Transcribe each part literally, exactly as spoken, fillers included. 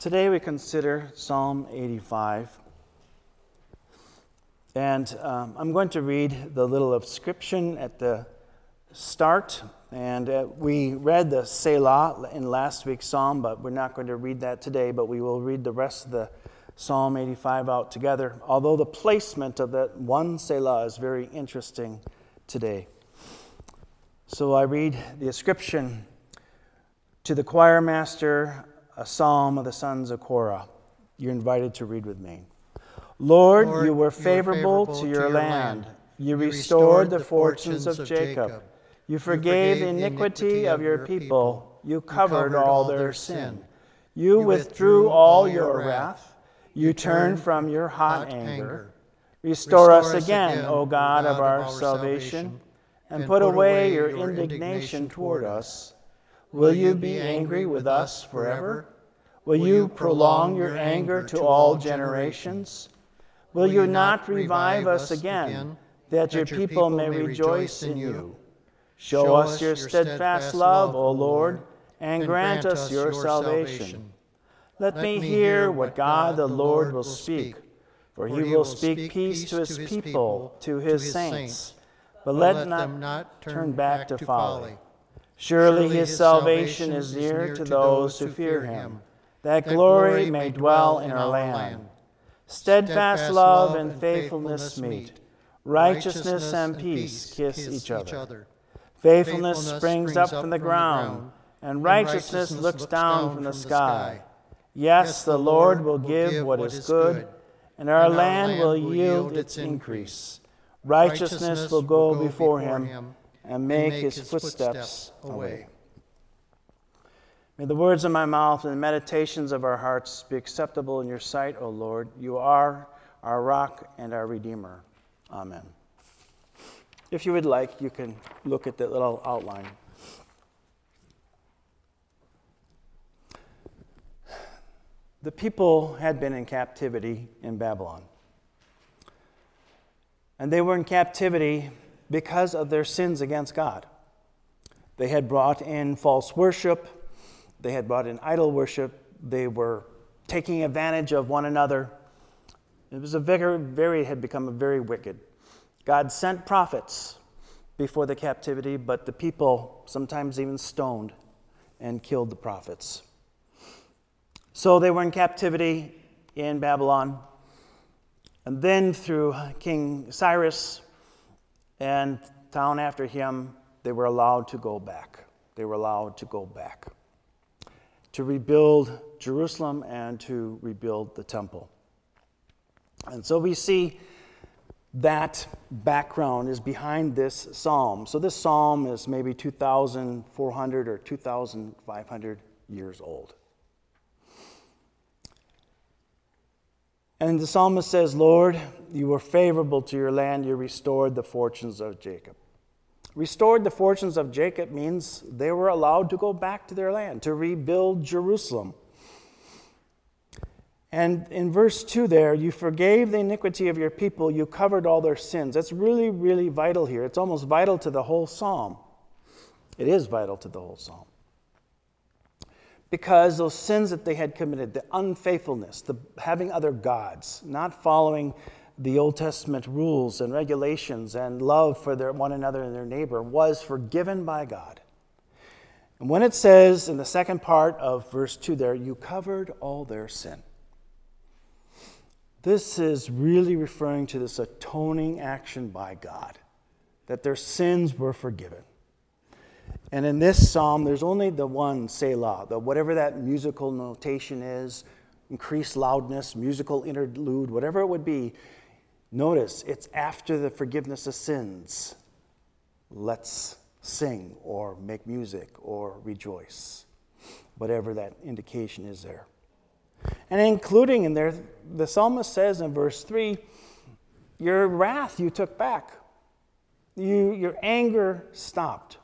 Today we consider Psalm eighty-five. And um, I'm going to read the little inscription at the start. And uh, we read the Selah in last week's psalm, but we're not going to read that today, but we will read the rest of the Psalm eighty-five out together. Although the placement of that one Selah is very interesting today. So I read the inscription: to the choir master, a psalm of the sons of Korah. You're invited to read with me. Lord, Lord you were favorable, favorable to your, to your land. land. You, you restored the fortunes of Jacob. Jacob. You forgave the iniquity of your people. You covered all their sin. You withdrew all your wrath. You turned from your hot anger. Restore us again, O God of our salvation, and put away your indignation toward us. Will you be angry with us forever? Will you prolong your anger to all generations? Will you not revive us again, that your people may rejoice in you? Show us your steadfast love, O Lord, and grant us your salvation. Let me hear what God the Lord will speak, for he will speak peace to his people, to his saints, but let them not turn back to folly. Surely his salvation is near to those who fear him, that glory may dwell in our land. Steadfast love and faithfulness meet. Righteousness and peace kiss each other. Faithfulness springs up from the ground, and righteousness looks down from the sky. Yes, the Lord will give what is good, and our land will yield its increase. Righteousness will go before him, and make his footsteps a way. May the words of my mouth and the meditations of our hearts be acceptable in your sight, O Lord. You are our rock and our Redeemer. Amen. If you would like, you can look at that little outline. The people had been in captivity in Babylon. And they were in captivity because of their sins against God. They had brought in false worship. They had brought in idol worship. They were taking advantage of one another. It was a very, very, had become a very wicked. God sent prophets before the captivity, but the people sometimes even stoned and killed the prophets. So they were in captivity in Babylon. And then through King Cyrus and town after him, they were allowed to go back. They were allowed to go back to rebuild Jerusalem and to rebuild the temple. And so we see that background is behind this psalm. So this psalm is maybe two thousand four hundred or two thousand five hundred years old. And the psalmist says, Lord, you were favorable to your land. You restored the fortunes of Jacob. Restored the fortunes of Jacob means they were allowed to go back to their land, to rebuild Jerusalem. And in verse two there, you forgave the iniquity of your people. You covered all their sins. That's really, really vital here. It's almost vital to the whole psalm. It is vital to the whole psalm. Because those sins that they had committed, the unfaithfulness, the having other gods, not following the Old Testament rules and regulations and love for their one another and their neighbor, was forgiven by God. And when it says in the second part of verse two there, you covered all their sin. This is really referring to this atoning action by God, that their sins were forgiven. And in this psalm, there's only the one Selah, the whatever that musical notation is, increased loudness, musical interlude, whatever it would be. Notice, it's after the forgiveness of sins. Let's sing or make music or rejoice, whatever that indication is there. And including in there, the psalmist says in verse three, your wrath you took back. You, your anger stopped.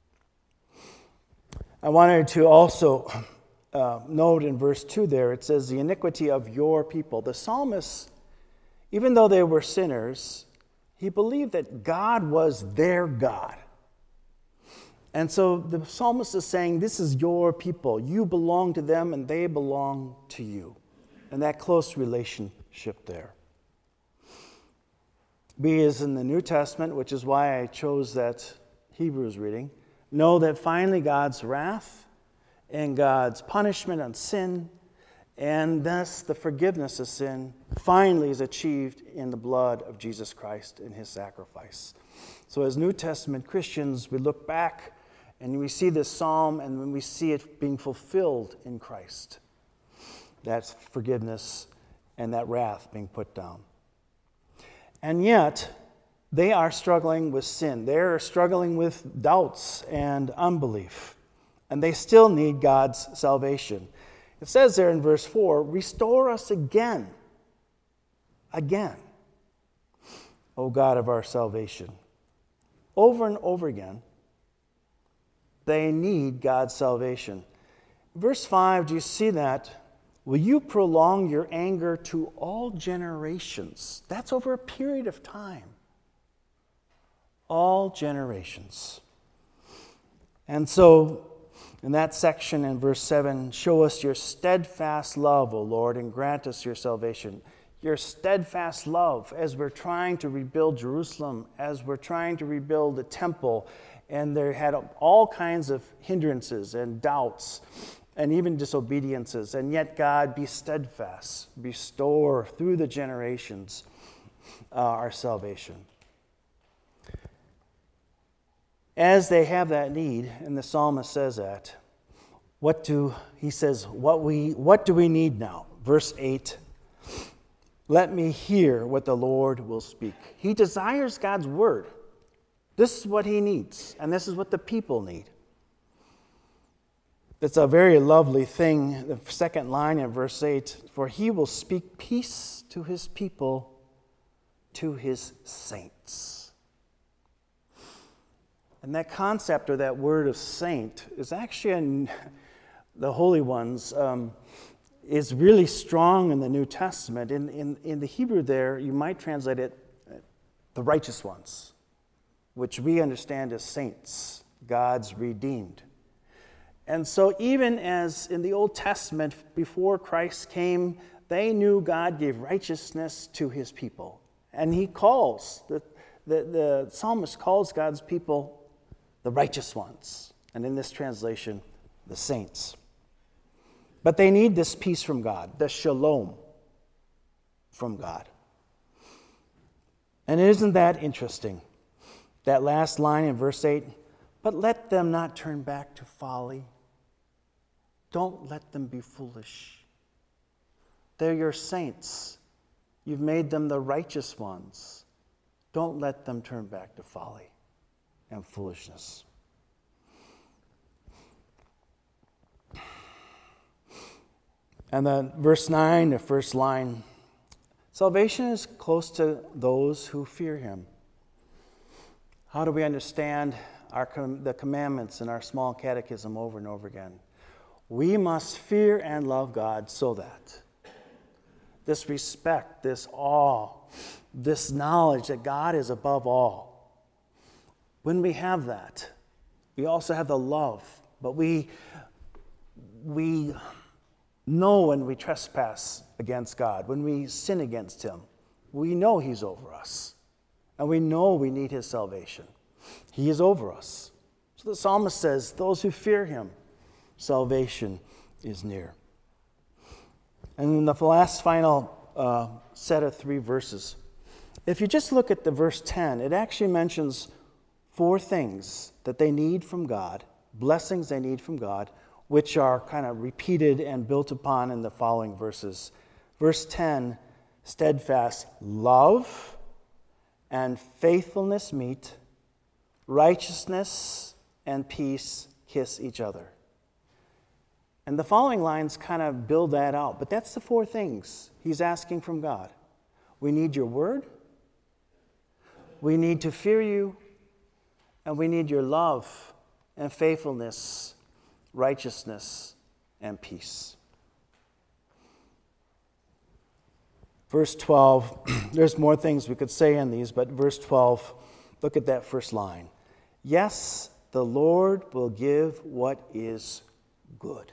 I wanted to also uh, note in verse two there, it says the iniquity of your people. The psalmist, even though they were sinners, he believed that God was their God. And so the psalmist is saying, this is your people. You belong to them and they belong to you. And that close relationship there. We, as in the New Testament, which is why I chose that Hebrews reading, know that finally God's wrath and God's punishment on sin, and thus the forgiveness of sin, finally is achieved in the blood of Jesus Christ in his sacrifice. So as New Testament Christians, we look back and we see this psalm, and when we see it being fulfilled in Christ, that's forgiveness and that wrath being put down. And yet, they are struggling with sin. They're struggling with doubts and unbelief. And they still need God's salvation. It says there in verse four, restore us again, again, O God of our salvation. Over and over again, they need God's salvation. Verse five, do you see that? Will you prolong your anger to all generations? That's over a period of time. All generations. And so, in that section in verse seven, show us your steadfast love, O Lord, and grant us your salvation. Your steadfast love as we're trying to rebuild Jerusalem, as we're trying to rebuild the temple, and there had all kinds of hindrances and doubts and even disobediences, and yet God, be steadfast, restore through the generations uh, our salvation. As they have that need, and the psalmist says that, what do he says, what we what do we need now? Verse eight, let me hear what the Lord will speak. He desires God's word. This is what he needs, and this is what the people need. It's a very lovely thing, the second line in verse eight, for he will speak peace to his people, to his saints. And that concept or that word of saint is actually in the holy ones, um, is really strong in the New Testament. In, in, in the Hebrew there, you might translate it, the righteous ones, which we understand as saints, God's redeemed. And so even as in the Old Testament, before Christ came, they knew God gave righteousness to his people. And he calls, the, the, the psalmist calls God's people the righteous ones. And in this translation, the saints. But they need this peace from God, the shalom from God. And isn't that interesting? That last line in verse eight, but let them not turn back to folly. Don't let them be foolish. They're your saints. You've made them the righteous ones. Don't let them turn back to folly and foolishness. And then verse nine, the first line, salvation is close to those who fear him. How do we understand our com- the commandments in our small catechism over and over again? We must fear and love God so that this respect, this awe, this knowledge that God is above all. When we have that, we also have the love, but we we know when we trespass against God, when we sin against him, we know he's over us, and we know we need his salvation. He is over us. So the psalmist says, those who fear him, salvation is near. And in the last final uh, set of three verses, if you just look at the verse ten, it actually mentions four things that they need from God, blessings they need from God, which are kind of repeated and built upon in the following verses. Verse ten, steadfast love and faithfulness meet, righteousness and peace kiss each other. And the following lines kind of build that out. But that's the four things he's asking from God. We need your word. We need to fear you. And we need your love and faithfulness, righteousness, and peace. Verse twelve, there's more things we could say in these, but verse twelve, look at that first line. Yes, the Lord will give what is good.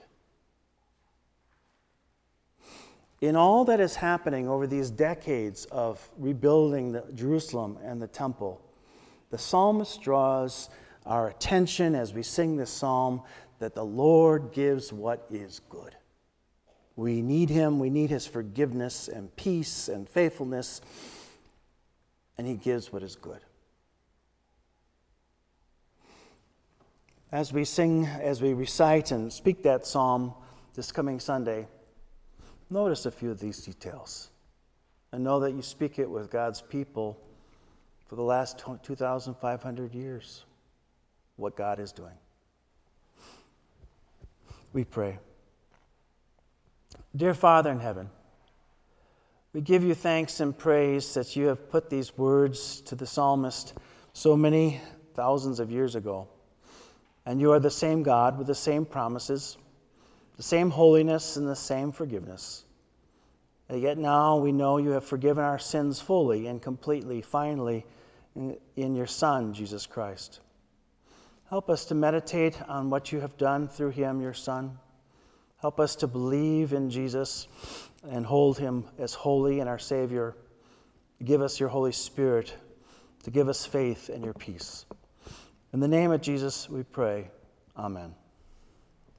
In all that is happening over these decades of rebuilding the Jerusalem and the temple, the psalmist draws our attention as we sing this psalm that the Lord gives what is good. We need him, we need his forgiveness and peace and faithfulness, and he gives what is good. As we sing, as we recite and speak that psalm this coming Sunday, notice a few of these details and know that you speak it with God's people for the last two thousand five hundred years, what God is doing. We pray. Dear Father in heaven, we give you thanks and praise that you have put these words to the psalmist so many thousands of years ago. And you are the same God with the same promises, the same holiness and the same forgiveness. And yet now we know you have forgiven our sins fully and completely, finally, in, in your Son, Jesus Christ. Help us to meditate on what you have done through him, your Son. Help us to believe in Jesus and hold him as holy and our Savior. Give us your Holy Spirit to give us faith and your peace. In the name of Jesus we pray. Amen.